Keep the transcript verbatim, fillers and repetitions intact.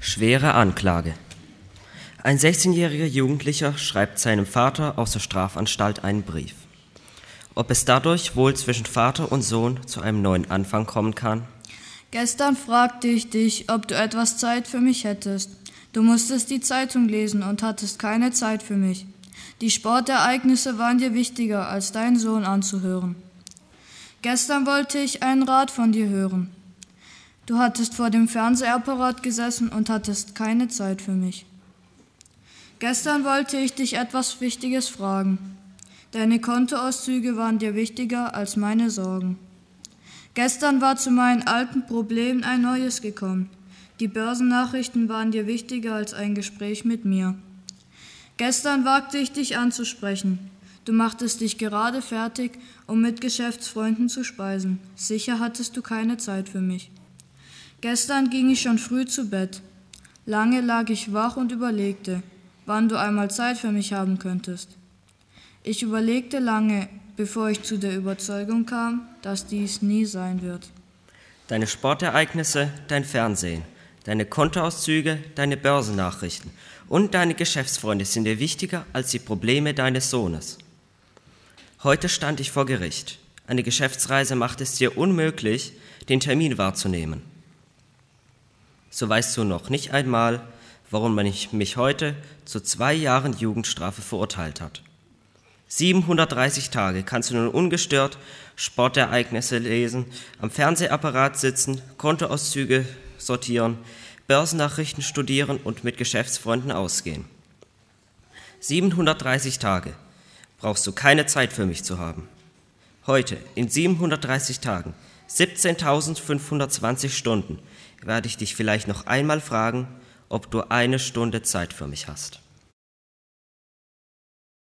Schwere Anklage. Ein sechzehnjähriger Jugendlicher schreibt seinem Vater aus der Strafanstalt einen Brief. Ob es dadurch wohl zwischen Vater und Sohn zu einem neuen Anfang kommen kann? Gestern fragte ich dich, ob du etwas Zeit für mich hättest. Du musstest die Zeitung lesen und hattest keine Zeit für mich. Die Sportereignisse waren dir wichtiger, als deinen Sohn anzuhören. Gestern wollte ich einen Rat von dir hören. Du hattest vor dem Fernsehapparat gesessen und hattest keine Zeit für mich. Gestern wollte ich dich etwas Wichtiges fragen. Deine Kontoauszüge waren dir wichtiger als meine Sorgen. Gestern war zu meinen alten Problemen ein neues gekommen. Die Börsennachrichten waren dir wichtiger als ein Gespräch mit mir. Gestern wagte ich dich anzusprechen. Du machtest dich gerade fertig, um mit Geschäftsfreunden zu speisen. Sicher hattest du keine Zeit für mich. Gestern ging ich schon früh zu Bett. Lange lag ich wach und überlegte, wann du einmal Zeit für mich haben könntest. Ich überlegte lange, bevor ich zu der Überzeugung kam, dass dies nie sein wird. Deine Sportereignisse, dein Fernsehen, deine Kontoauszüge, deine Börsennachrichten und deine Geschäftsfreunde sind dir wichtiger als die Probleme deines Sohnes. Heute stand ich vor Gericht. Eine Geschäftsreise macht es dir unmöglich, den Termin wahrzunehmen. So weißt du noch nicht einmal, warum man mich heute zu zwei Jahren Jugendstrafe verurteilt hat. siebenhundertdreißig Tage kannst du nun ungestört Sportereignisse lesen, am Fernsehapparat sitzen, Kontoauszüge sortieren, Börsennachrichten studieren und mit Geschäftsfreunden ausgehen. siebenhundertdreißig Tage brauchst du keine Zeit für mich zu haben. Heute, in siebenhundertdreißig Tagen, siebzehntausendfünfhundertzwanzig Stunden, werde ich dich vielleicht noch einmal fragen, ob du eine Stunde Zeit für mich hast.